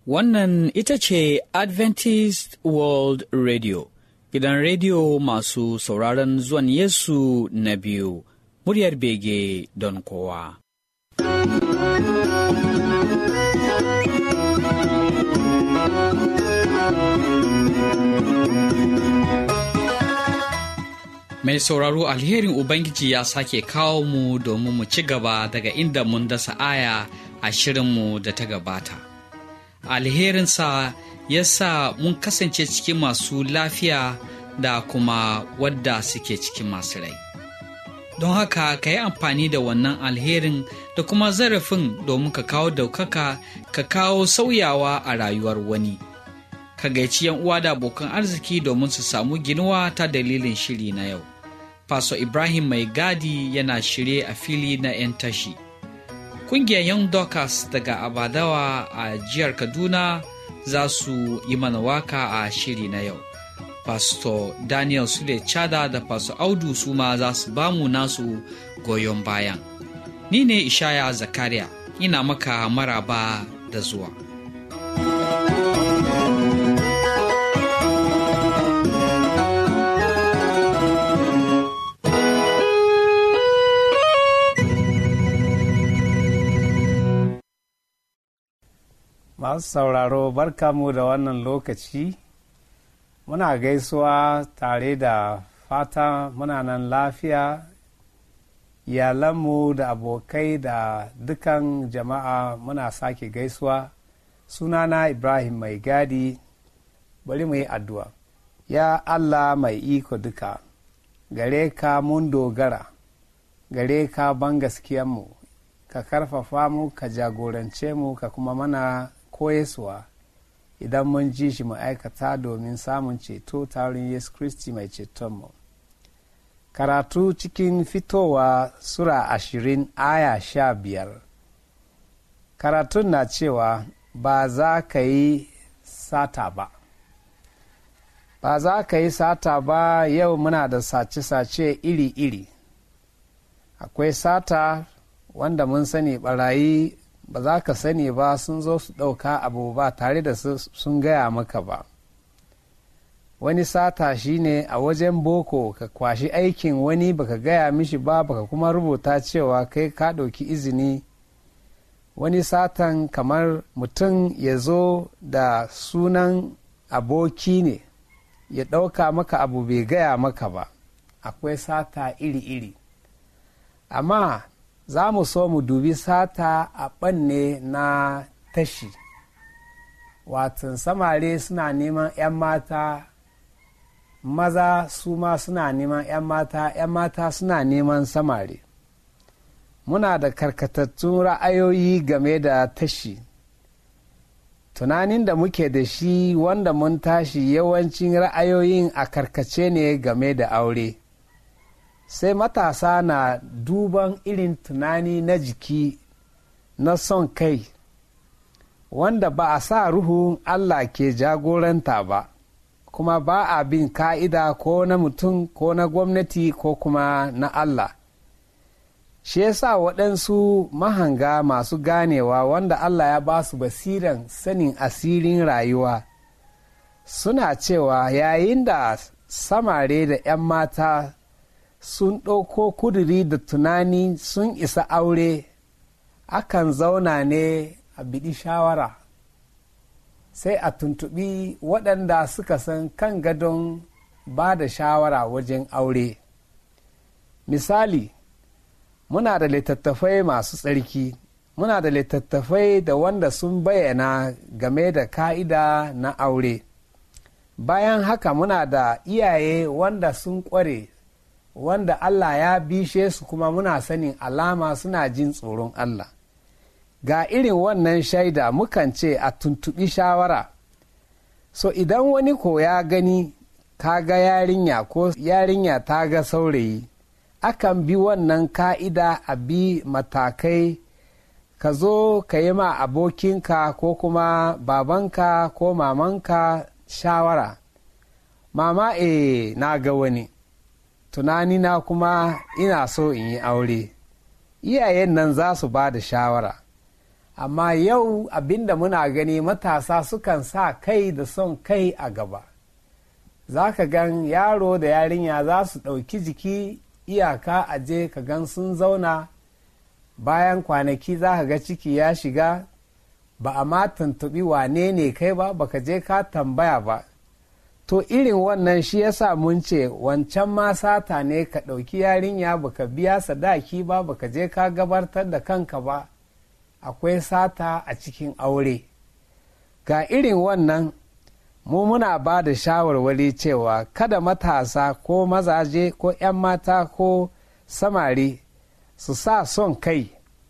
Wannan ita ce Adventist World Radio, gidan rediyo masu sauraron zuwan Yesu na biyu, muryar bege don kowa. Mai sauraro, alherin Ubangiji ya sake kawo mu domin mu ci gaba daga inda mun dasa aya a shirinmu da ta gabata. Alherinsa ya sa mun kasance cikin masu lafiya da kuma wadda suke cikin masu rai. Don haka ka yi amfani da wannan alherin da kuma zarafin domin ka kawo daukaka, ka kawo sauyawa a rayuwar wani. Ka gaici uwa da abokan arziki domin su samu ginuwa ta dalilin shiri na yau. Pastor Ibrahim Mai Gadi yana shirye a fili na 'yan tashi. Kungiyar Young Dorcas daga Abadawa a jihar Kaduna za su yi mana waka a shiri na yau. Pastor Daniel Sule Chada da Pastor Audu su ma za su bamu nasu goyon bayan. Ni ne Ishaya Zakariya, ina maka maraba da zuwa. Masu sauraro, barkamu da wannan lokaci. Muna gaisuwa tare da fata muna nan lafiya, iyalanmu da abokai da dukan jama'a muna sake gaisuwa. Sunana Ibrahim Mai Gadi. Bari mu yi addu'a. Ya Allah mai iko duka, gare ka mun dogara, gare ka ban gaskiyanmu, ka karfafa mu, ka jagorance mu, ka kuma mana koyeswa idan mun ji shi mu aikata domin samun ceto ta wurin Yesu Kristi mai cetonmu. Karatu cikin Fitowa Sura 20 aya 15. Karatun na cewa ba za ka yi sata ba. Ba za ka yi sata ba. Yau muna da sace-sace iri-iri. Akwai sata wanda mun sani barayi ba za ka sani ba, sun zo su ɗauka abu ba tare da sun gaya maka ba. Wani sata shi ne a wajen boko ka kwashi aikin wani baka gaya mishi ba, baka kuma rubuta cewa kai ka ɗauki izini. Wani satan kamar mutum ya zo da sunan aboki ne ya ɗauka maka abu bai gaya maka ba. Akwai sata iri-iri, amma za mu so mu dubi sata a ɓanne na tashi. Watan samare suna neman 'yan mata, maza su ma suna neman 'yan mata, 'yan mata suna neman samare. Muna da karkatattun ra'ayoyi game da tashi. Tunanin da muke da shi wanda mun tashi yawancin ra'ayoyin a karkace ne game da aure. Sai matasa na duban irin tunani na jiki na son kai wanda ba a sa ruhun Allah ke jagoranta ba, kuma ba a bin ka'ida ko na mutum ko na gwamnati ko kuma na Allah. Shi yasa waɗansu mahanga masu ganewa wanda Allah ya ba su basiran sanin asirin rayuwa suna cewa yayin da samare da 'yan mata sun ɗauko kuduri da tunani sun isa aure, akan zauna ne a biɗi shawara, sai a tuntuɓi waɗanda suka san kan gadon ba da shawara wajen aure. Misali, muna da littattafai masu tsarki, muna da littattafai da wanda sun bayyana game da ka'ida na aure. Bayan haka muna da iyaye wanda sun ƙware, wanda Allah ya bishe su kuma muna sanin alama suna jin tsoron Allah. Ga irin wannan shaida mukan ce a tuntuɓi shawara. So idan wani ko ya gani ka ga yarinya ko yarinya ta ga saurayi, akan bi wannan ka'ida, a bi matakai. Ka zo ka yi ma abokinka ko kuma babanka ko mamanka shawara. Mama, na ga wani, tunanina kuma ina so in yi aure. Iyayen nan za su ba da shawara. amma yau abinda muna gani matasa sukan sa kai da son kai a gaba. Za ka gan yaro da yarinya za su ɗauki jiki iyaka a je ka gan sun zauna, bayan kwanaki za ka ga ciki ya shiga, ba a ma tuntuɓi wane ne kai ba, baka je ka tambaya ba. To irin wannan shi yasa mun ce wancan ma sata ne, ka ɗauki yarinya baka biya sadaki ba, baka je ka gabatar da kanka ba, akwai sata a cikin aure. Ga irin wannan mu muna ba da shawarwari cewa kada matasa ko mazaje ko 'yan mata ko samari su sa son kai,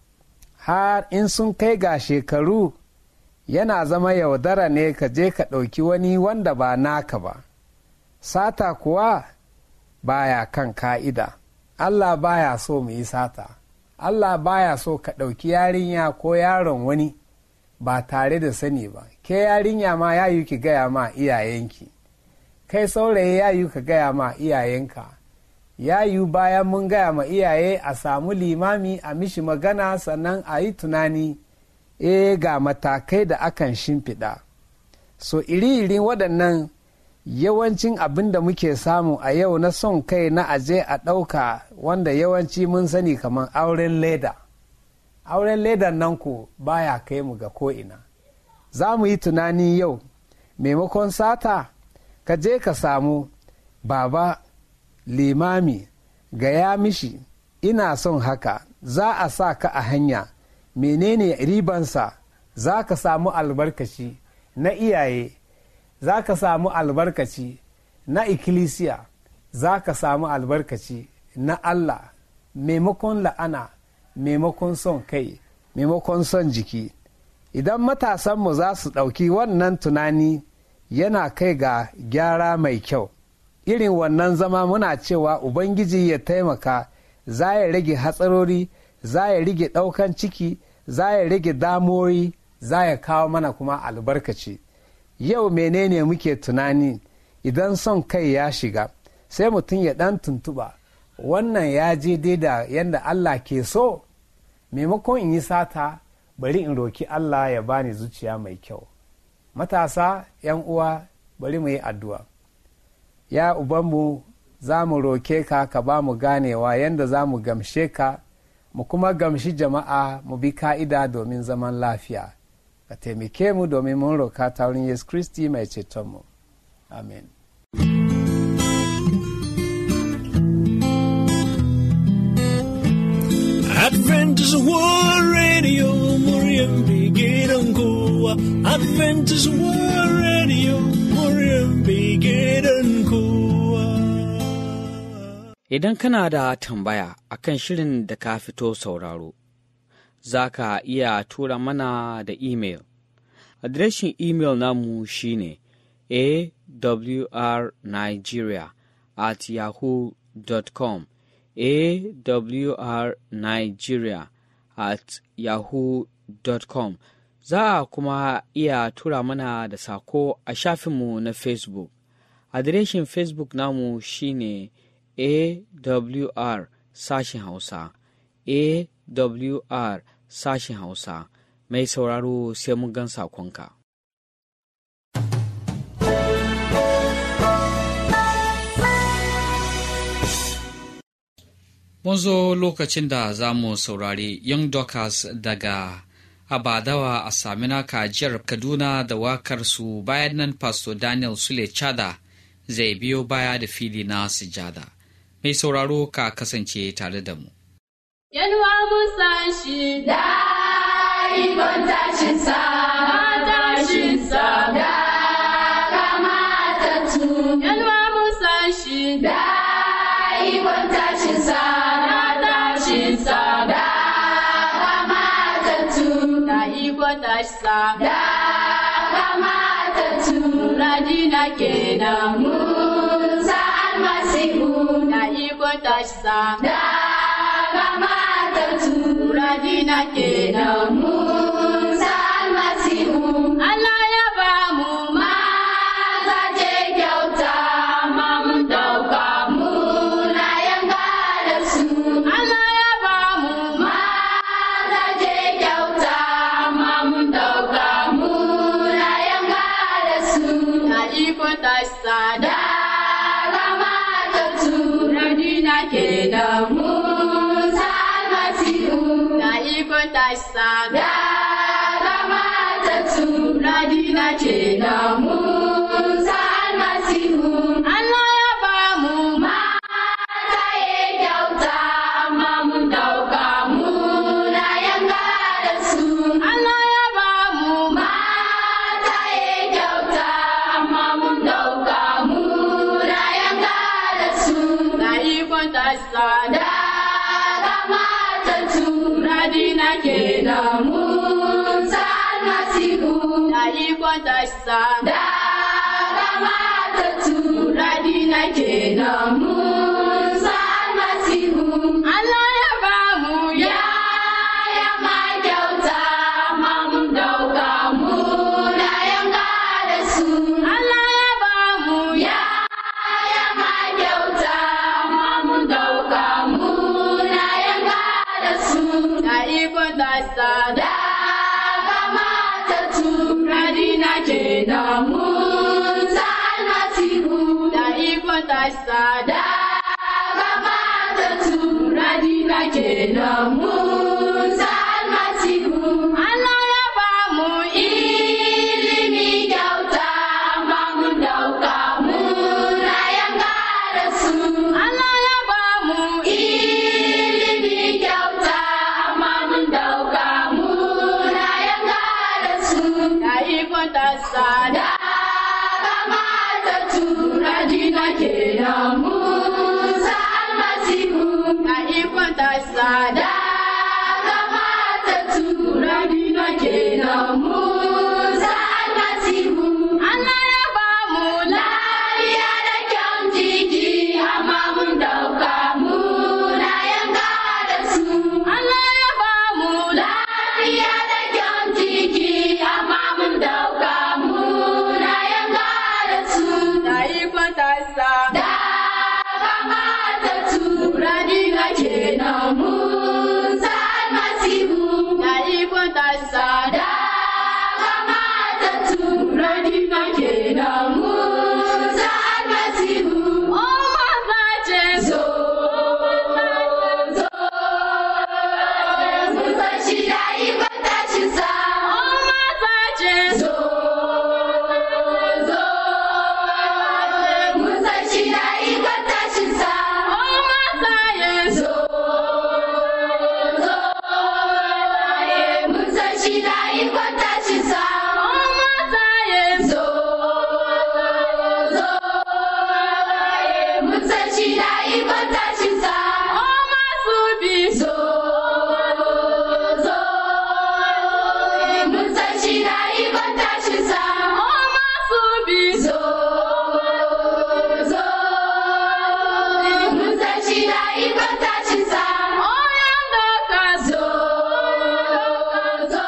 har in sun kai ga shekaru yana zama yaudara ne ka je ka ɗauki wani wanda ba naka ba. Sata kuwa baya kan ka'ida. Allah baya so mu yi sata. Allah baya so ka ɗauki yarinya ko yaron wani ba tare da sani ba. Ke yarinya ma ya yi ki gaya ma iyayenki, kai saurayi ya yi ka gaya ma iyayenka, ya yi bayan mun gaya ma iyaye a samu limami a mishi magana, sannan a yi tunani ga matakai da akan shimfiɗa. So iri-irin waɗannan yawancin abin da muke samu a yau na son kai na aje a ɗauka, wanda yawanci mun sani kamar auren leda. Auren ledan nan ko baya kai mu ga ko'ina. Za mu yi tunani yau, maimakon sata ka je ka samu baba limami, gaya mishi ina son haka, za a sa ka a hanya, menene ribansa, za ka samu albarkaci na iyaye, za ka samu albarkaci na ikkilisiya, za ka samu albarkaci na Allah, maimakon la'ana, maimakon son kai, maimakon son jiki. Idan matasanmu za su ɗauki wannan tunani, yana kai ga gyara mai kyau. Irin wannan zama muna cewa Ubangiji ya taimaka, za ya rage hatsarori, za ya rage ɗaukan ciki, za ya rage damuwoyi, za ya kawo mana kuma albarkaci. Yau menene muke tunani idan son kai ya shiga, sai mutum ya ɗan tuntuɓa, wannan ya je dai da yadda Allah ke so, maimakon in yi sata, bari in roki Allah ya bani zuciya mai kyau. Matasa, 'yan uwa, bari mu yi addu'a. Ya Ubanmu, za mu roke ka ka ba mu ganewa yadda za mu gamshe ka, mu kuma gamshi jama'a, mu bi ka'ida domin zaman lafiya. Ka taimake mu domin mun roka ta wurin Yesu Kristi mai cetonmu. Amen. Adventist World Radio, Muriambi Gidankoa. Adventist World Radio, Muriambi Gidankoa. Idan kana da tambaya akan shirin da ka fito sauraro, za ka iya tura mana da imel. Adireshin imel namu shine awrnigeria@yahoo.com, awrnigeria@yahoo.com. Za a kuma iya tura mana da sako a shafinmu na Facebook. Adireshin Facebook namu shine AWR sashen Hausa, AWR sashen Hausa. Mai sauraro sai mun gan sakonka. Mun zo lokacin da za mu saurari Young Dockers daga Abadawa a Saminaka jihar Kaduna da wakarsu. Bayan nan Pastor Daniel Sule Chada zai biyo baya da fili na sujada. Mai sauraro ka kasance tare da mu. Yalwa musan shi da ikon tashinsa, da kamata tu. Yalwa musan shi da ikon tashinsa, da kamata tu. Da ikon tashinsa, da kamata tu. Radina kenan Musa almasihu, da ikon tashinsa, da Radina kenan Musa almasihu. Allah ya ba mu mazaje kyauta, amma mun dauka muna yanga da su. Allah ya ba mu mazaje kyauta, amma radina kenan Musa almasihu. Allah ya ba mu mata ya kyauta amma mun dauka muna yanga da su. Allah ya ba mu mata ya kyauta amma mun dauka muna yanga da su. Na ikon tasa daga matattu radina kenan Musa almasihu. Na ikon tasa daga matattu radina kenan Musa almasihu. Allah ya ba mu yaya ma kyauta amma mun dauka muna yanga da su. Allah ya ba mu yaya ma kyauta amma mun dauka muna yanga da su. Na ikon tasa daga matattu radina kenan Musa almasihu. Na ikon tasa daga matattu radina kenan Musa almasihu. Allah ya ba mu ilimi kyauta amma mun dauka muna yanga da su. Allah ya ba mu ilimi kyauta amma mun dauka muna yanga da su. Na ikon tasa daga matattu radina kenan Musa almasihu. Na ikon tasa daga matattu radina kenan Musa almasihu. Allah ya ba mu lafiya da kyan jiki amma mun dauka muna yanga da su. Allah ya ba mu lafiya da kyan jiki amma mun dauka muna yanga da su. Na ikon tasa daga matattu radina kenan Musa almasihu. Na ikon tasa daga matattu radina kenan Musa almasihu. Oh mazaje zo zo Musa shi da ikon tashinsa. Oh mazaje zo zo Musa shi da ikon tashinsa. Oh mazaje zo zo Musa shi da ikon tashinsa. Oh mazaje zo zo Musa shi da ikon tashinsa. Oh masubi zo zo Musa shi da ikon tashinsa. Oh masubi zo zo Musa shi da ikon tashinsa. Oh yandoka zo zo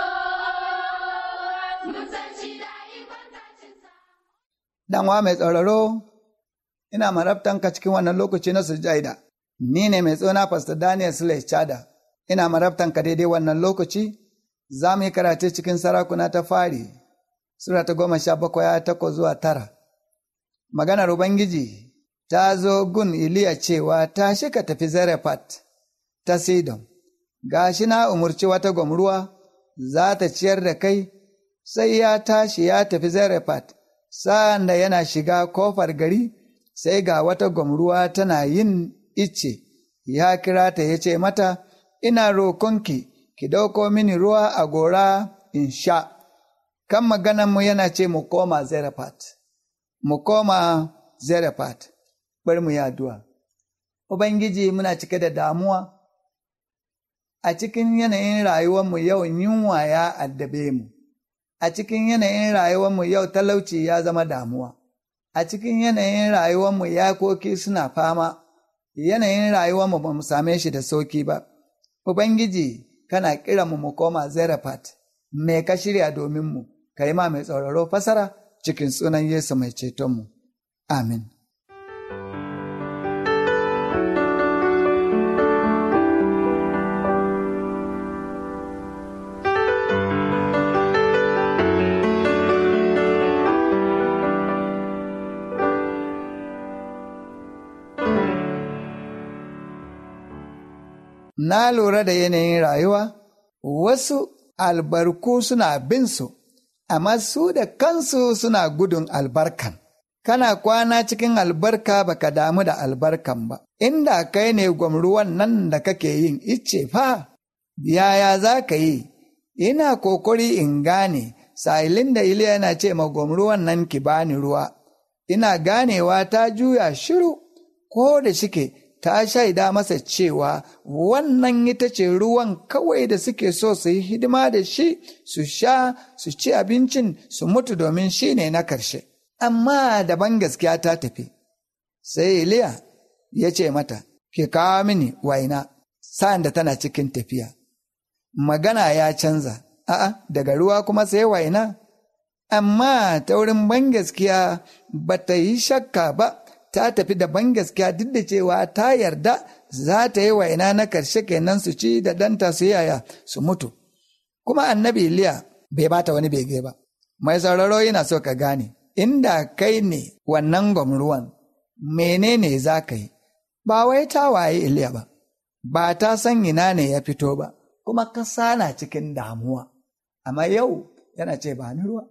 Musa shi da ikon tashinsa. Ɗanwa mai tsauraro, ina marabtanka cikin wannan lokaci na sujaida. Ni ne mai tsona Pastor Daniel Sule Chada. Ina marabtanka daidai wannan lokaci, za mu yi karatu cikin sarakuna ta fari, Sura ta 17:8-9. Maganar Ubangiji ta zo gun Iliya cewa tashi ka tafi Zarefat ta Sidon. Gashi na umurci wata gwamruwa za ta ciyar da kai, sai ya tashi ya tafi Zarefat. Sa'an da yana shiga kofar gari, sai ga wata gwamruwa tana yin icce, ya kira ta ya ce mata, ina rokonki, ki dauko mini ruwa a gora in sha. Kan maganarmu yana ce mu koma Zarefat. Mu koma Zarefat, bari mu yi addu'a. Ubangiji muna cike da damuwa, a cikin yanayin rayuwarmu yau yunwa ya addabe mu. A cikin yanayin rayuwarmu yau talauci ya zama damuwa, a cikin yanayin rayuwarmu yakoki suna fama, yanayin rayuwarmu ba mu same shi da sauki ba. Ubangiji, kana kira mu koma Zarefat, me ka shirya domin mu, ka yi ma mai tsauraro fasara cikin sunan Yesu mai cetonmu. Amin. Na lura da yanayin rayuwa, wasu albarku suna bin su, amma su da kansu suna gudun albarkan. Kana kwana cikin albarka baka damu da albarkan ba, inda kai ne gwamruwan nan da kake yin icce fa, yaya za ka yi? Ina kokari in gane, sa'ilin da Iliya yana ce ma gwamruwan nan ki bani ruwa, ina ganewa ta juya shiru, ko da shike ta shaida masa cewa wannan ita ce ruwan kawai da suke so su yi hidima da shi, su sha, su ci abincin, su mutu domin shi ne na ƙarshe. Amma daban gaskiya ta tafi, sai Iliya ya ce mata, ki kawo mini waina, sa'an da tana cikin tafiya. Magana ya canza, daga ruwa kuma sai waina, amma ta wurin bangaskiya ba ta yi shakka ba, ta tafi da bangaskiya duk da cewa ta yarda za ta yi waina na ƙarshe kenan su ci da ɗanta su yaya su mutu. Kuma annabi Iliya bai bata wani bege ba. Mai sauraro yana so ka gane, inda kai ne wannan gwamruwan, menene za ka yi? Ba wai ta waye Iliya ba ta san ina ne ya fito ba, kuma kasa na cikin damuwa. Amma yau yana ce ba ni ruwa.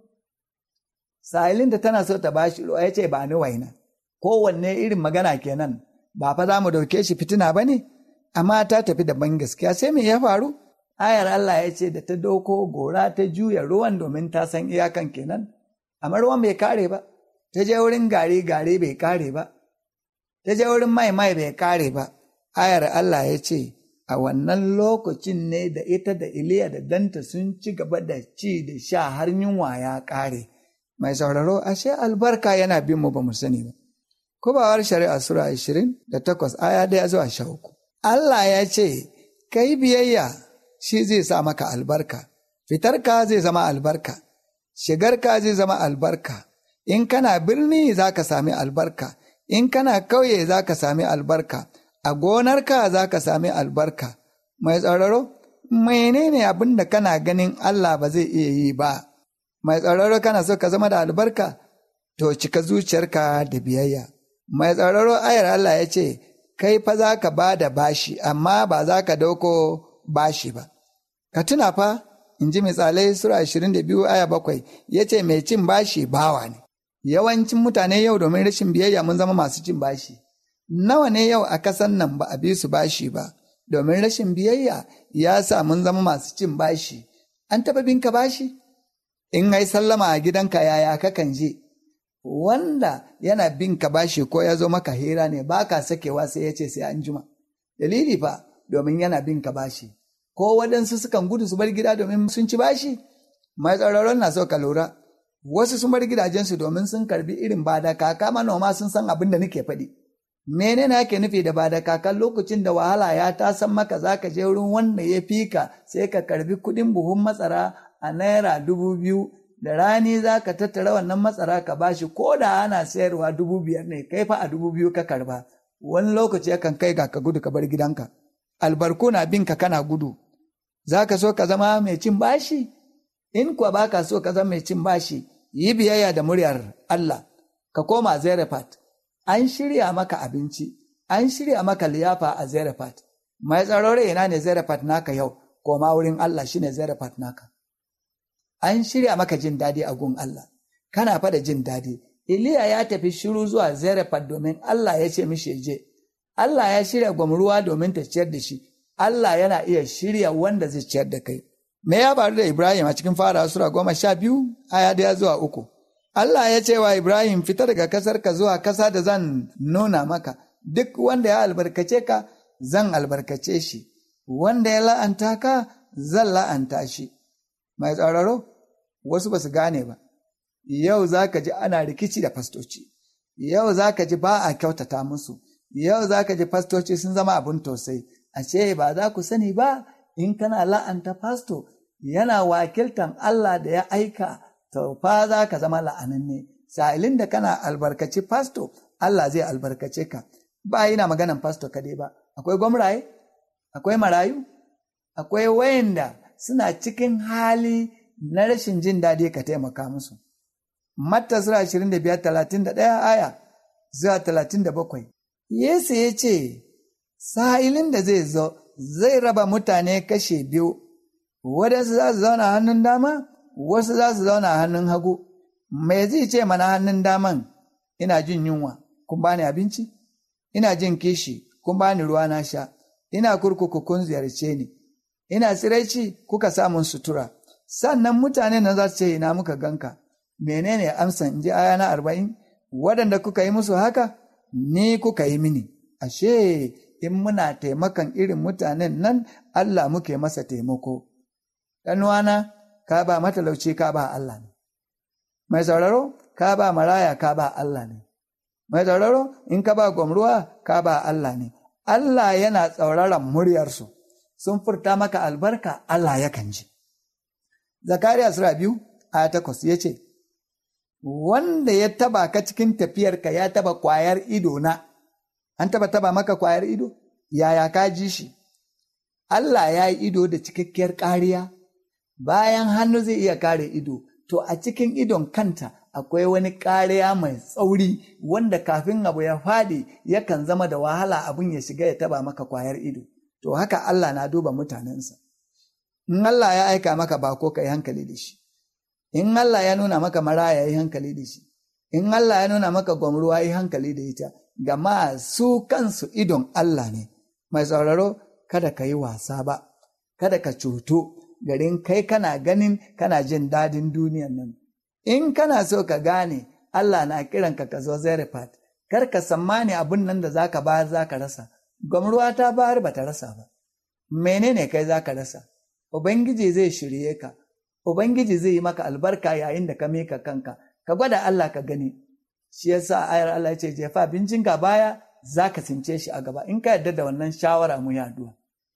Sa'ilin da tana so ta bashi ruwa ya ce ba ni waina. Kowanne irin magana kenan, ba fa za mu dauke shi fitina ba ne? Amma ta tafi da ban gaskiya, sai me ya faru? Ayar Allah ya ce da ta doko gora ta juya ruwan domin ta san iyakan kenan. Amma ruwan bai kare ba, ta je wurin gari bai kare ba, ta je wurin mai bai kare ba. Ayar Allah ya ce, a wannan lokacin ne da ita da Iliya da danta sun ci gaba da ci da sha har yunwa ya kare. Mai sauraro, ashe albarka yana bin mu ba mu sani ba. Kubawar Shari'a Sura 28 aya 1-13. Allah ya ce, ka yi biyayya, shi zai sa maka albarka, fitarka zai zama albarka, shigarka zai zama albarka, in kana birni za ka sami albarka, in kana kauye za ka sami albarka, a gonarka za ka sami albarka. Mai tsararo, menene abin da kana ganin Allah ba zai iya yi ba? Mai tsararo, kana so ka zama da albarka? To cika zuciyarka da biyayya. Mai tsararo, ayar Allah ya ce, kai fa za ka ba da bashi, amma ba za ka dauko bashi ba. Ka tuna fa, in ji misalai Sura 22 aya 7, ya ce mai cin bashi bawa ne. Yawancin mutane yau domin rashin biyayya mun zama masu cin bashi. Nawa ne yau a kasan nan ba a bi su bashi ba, domin rashin biyayya ya sa mun zama masu cin bashi. An taɓa binka bashi? In ai sallama a gidanka yaya kakan je? Wanda yana binka bashi ko ya zo maka hira ne ba ka sakewa sai ya ce sai an jima. Dalili fa domin yana binka bashi. Ko waɗansu sukan gudu su bar gida domin sun ci bashi? Mai tsararon na so ka lura. Wasu sun bar gidajensu domin sun karbi irin ba da kaka, manoma sun san abin da nake faɗi. Menene ake nufi da ba da kaka? Lokacin da wahala ya tasan maka za ka je wurin wanda ya fi ka sai ka karbi kuɗin buhun matsara a naira 2,000, da rani za ka tattara wannan matsara ka bashi, ko da ana sayarwa 5,000 ne, kai fa a 2,000 ka karba. Wani lokaci yakan kai ga ka gudu ka bar gidanka. Albarku na binka kana gudu. Za ka so ka zama mai cin bashi? In kuwa ba ka so ka zama mai cin bashi, yi biyayya da muryar Allah, ka koma Zarephat. An shirya maka abinci, an shirya maka liyafa a Zarephat. Mai tsarore ina ne Zarephat naka yau, koma wurin Allah shi ne Zarephat naka. An shirya maka jin daɗi a gun Allah, kana fada jin daɗi. Iliya ya tafi shiru zuwa Zarephat domin Allah ya ce mishi je. Allah ya shirya gwamruwa domin ta ciyar da shi. Allah yana iya shirya wanda zai ciyar da kai. Me ya faru da Ibrahim a cikin fara Sura 12 aya 1-3? Allah ya ce wa Ibrahim, fita daga kasarka zuwa kasa da zan nuna maka, duk wanda ya albarkace ka zan albarkace shi, wanda ya la'anta ka zan la'anta shi. Mai tsararo, wasu ba su gane ba. Yau za ka ji ana rikici da fastoci, yau za ka ji ba a kyautata musu, yau za ka ji fastoci sun zama abin tausayi. Ashe ba za ku sani ba, in kana la'anta fasto yana wakiltan Allah da ya aika, to fa za ka zama la'ananne. Sa'ilin da kana albarkaci fasto, Allah zai albarkace ka. Ba yana maganan fasto kadai ba, akwai gwamraye, akwai marayu, akwai wayanda suna cikin hali na rashin jin daɗi, ka taimaka musu. Matta Sura 25:31 aya zuwa 37. Yesu ya ce, sa'ilin da zai zo, zai raba mutane kashe biyu, waɗansu za su zauna hannun dama, wasu za su zauna a hannun hagu, me zai ce mana hannun daman, ina jin yunwa, kun bani abinci? Ina jin kishi, kun bani ruwa na sha, ina kurkuku kun ziyarce ni, ina tsiraici kuka samun sutura. Sannan mutane na za su ce ina muka ganka, menene amsan in ji aya na 40, waɗanda kuka yi musu haka, ni kuka yi mini. Ashe, in muna taimakan irin mutanen nan, Allah muke masa taimako. Ɗan'uwana, ka ba matalauci ka ba Allah ne. Mai sauraro, ka ba maraya ka ba Allah ne. Mai sauraro, in ka ba gwamruwa ka ba Allah ne. Allah yana tsauraran muryarsu, sun furta maka albarka, Allah yakan ji. Zakariya Sura 2:8 ya ce, wanda ya taba ka cikin tafiyarka ya taba kwayar ido na, an taba maka kwayar ido? Yaya ka ji shi? Allah ya yi ido da cikakkiyar kariya, bayan hannu zai iya kare ido, to a cikin idon kanta akwai wani kariya mai tsauri wanda kafin abu ya faɗi yakan zama da wahala abin ya shiga ya taba maka kwayar ido. To haka Allah na duba mutanensa. In Allah ya aika maka bako ka yi hankali da shi, in Allah ya nuna maka maraya yi hankali da shi, in Allah ya nuna maka gwamruwa yi hankali da ita, gama su kansu idon Allah ne. Mai sauraro, kada ka yi wasa ba, kada ka cuto garin kai kana ganin kana jin dadin duniyan nan. In kana so ka gane Allah na kiranka ka zo Zarephath, kar ka sammani abin nan da zaka bayar zaka rasa. Gwamruwa ta bayar ba ta rasa ba. Menene kai zaka rasa? Ubangiji zai shirye ka, Ubangiji zai yi maka albarka yayin da ka mika kanka, ka gwada Allah ka gani. Shi yasa ayar Allah ce jefa abincinka baya za ka tsince shi a gaba. In ka yarda da wannan shawara mu yaduwa.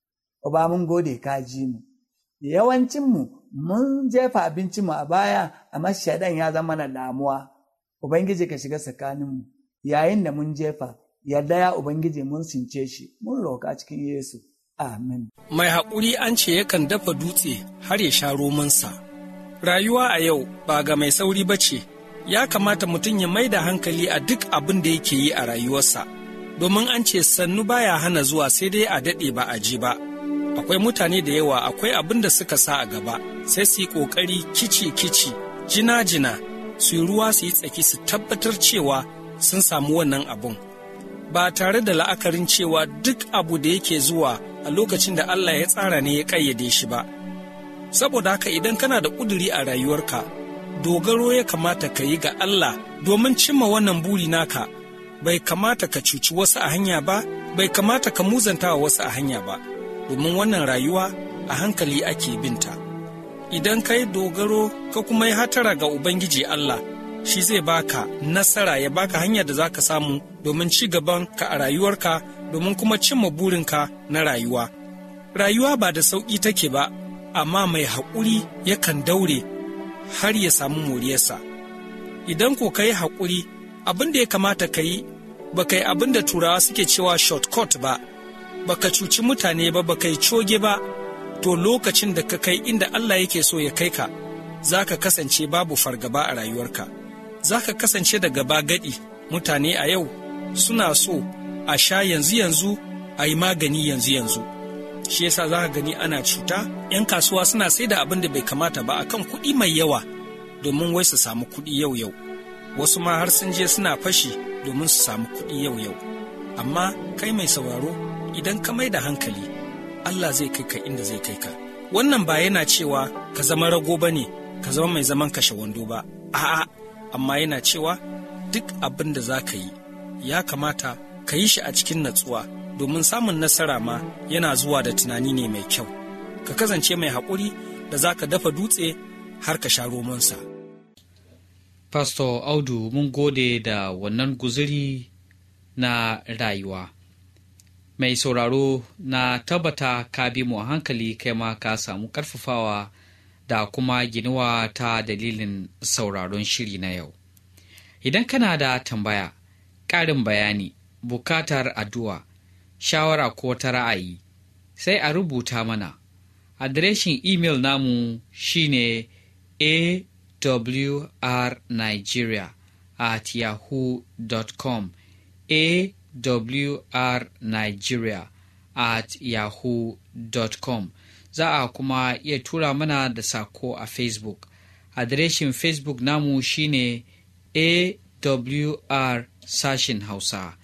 Uba mun gode ka ji mu. Yawancinmu mun jefa abincinmu a baya, amma shaidan ya zama na damuwa. Ubangiji ka shiga tsakaninmu. Yayin da mun jefa, yarda ya Ubangiji mun tsince shi, mun roka cikin Yesu. Amin. Mai haƙuri an ce yakan dafa dutse har ya sha romansa. Rayuwa a yau ba ga mai sauri ba ce, ya kamata mutum ya mai da hankali a duk abin da yake yi a rayuwarsa, domin an ce sannu baya hana zuwa sai dai a daɗe ba a ji ba. Akwai mutane da yawa akwai abin da suka sa a gaba, sai su yi ƙoƙari kici-kici, jina-jina, su yi ruwa su yi tsaki su tabbatar cewa sun samu wannan abun. Ba tare da la'akarin cewa duk abu da yake zuwa a lokacin da Allah ya tsara ne ya ƙayyade shi ba. Saboda haka idan kana da ƙuduri a rayuwarka, dogaro ya kamata ka yi ga Allah domin cimma wannan buri naka. Bai kamata ka cuci wasu a hanya ba, bai kamata ka muzanta wa wasu a hanya ba, domin wannan rayuwa a hankali ake binta. Idan ka yi dogaro ka kuma yi hatara ga Ubangiji Allah, shi zai baka nasara, ya baka hanyar da za ka samu domin ci gaban ka a rayuwarka, domin kuma cimma burinka na rayuwa. Rayuwa ba da sauƙi take ba, amma mai haƙuri yakan daure har ya samu moriyarsa. Idan ko ka yi haƙuri, abin da ya kamata ka yi, ba ka yi abin da turawa suke cewa shortcut ba, ba ka cuci mutane ba, ba ka yi coge ba, to lokacin da ka kai inda Allah yake so ya kai ka, za ka kasance babu fargaba a rayuwarka. Za ka kasance da gaba gaɗi. Mutane a yau suna so a sha yanzu-yanzu, a yi magani yanzu-yanzu. Shi yasa za ka gani ana cuta, 'yan kasuwa suna sai da abin da bai kamata ba akan kuɗi mai yawa domin wai su samu kuɗi yau-yau. Wasu ma har sun je suna fashi domin su samu kuɗi yau-yau. Amma kai mai sauraro, idan ka mai da hankali, Allah zai kai ka inda zai kai ka. Wannan ba yana cewa ka zama rago ba ne, ka zama mai zaman kashe wando ba. A'a, amma yana cewa duk abin da za ka yi, ya kamata ka yi shi a cikin natsuwa, domin samun nasara ma yana zuwa da tunani ne mai kyau. Ka kasance mai haƙuri da za ka dafa dutse har ka sha romansa. Pastor Audu, mun gode da wannan guzuri na rayuwa. Mai sauraro, na tabbata ka bi mu a hankali, kai ma ka samu ƙarfafawa da kuma ginuwa ta dalilin sauraron shiri na yau. Idan kana da tambaya, ƙarin bayani, bukatar addu'a, shawara ko ta ra'ayi, sai a rubuta mana. Adireshin imel namu shine awrnigeria@yahoo.com, awrnigeria@yahoo.com. Za a kuma iya tura mana da sako a Facebook Adireshin Facebook namu shine AWR sashin Hausa,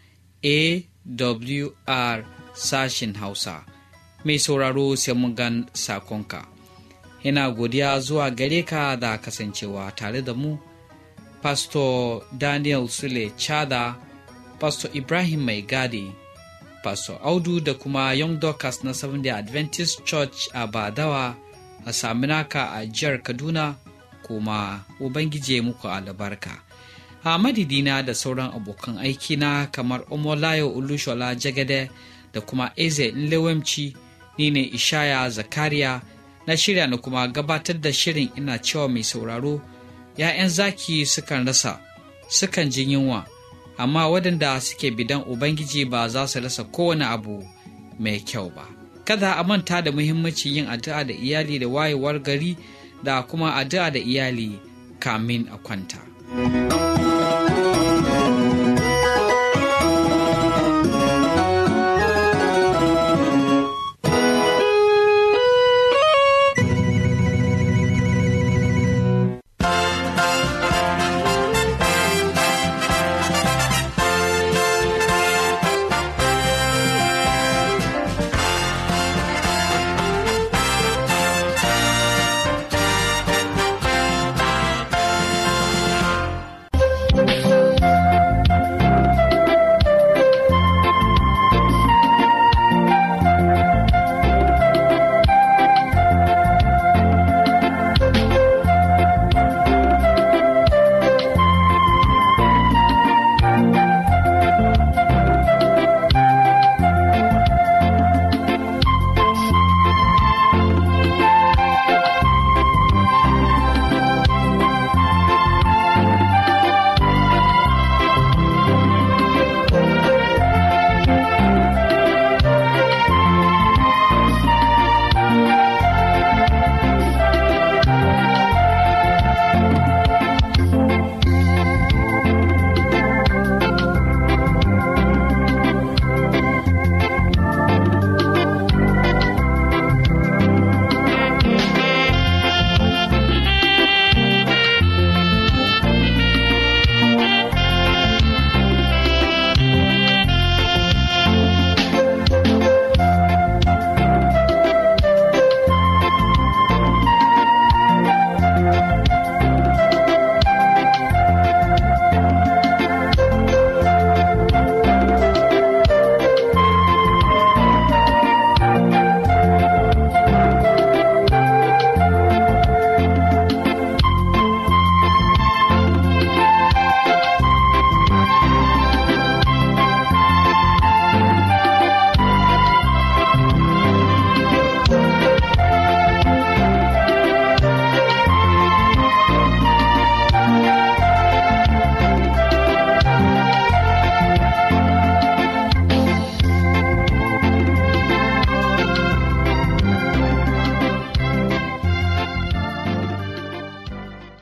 AWR sashin Hausa. Mai sauraro sai mun gan sakonka. Ina godiya zuwa gare ka da kasancewa tare da mu, Pastor Daniel Sule Chada, Pastor Ibrahim Mai Gadi, Pastor Audu da kuma Young Dorcas na Seventh-day Adventist Church a Badawa a Saminaka a jihar Kaduna, kuma Ubangije muku albarka. A madidina da sauran abokan aikina kamar Omolayo Olushola Jagade da kuma Eze Nlewemci, ni ne Ishaya Zakariya na shirya na kuma gabatar da shirin ina cewa mai sauraro, ‘ya'yan zaki sukan rasa, sukan jin yunwa, amma waɗanda suke bidan Ubangiji ba za su rasa kowane abu mai kyau ba. Kada a manta da muhimmancin yin addu'a da iyali da wayewar gari da kuma addu'a da iyali kamin a kwanta.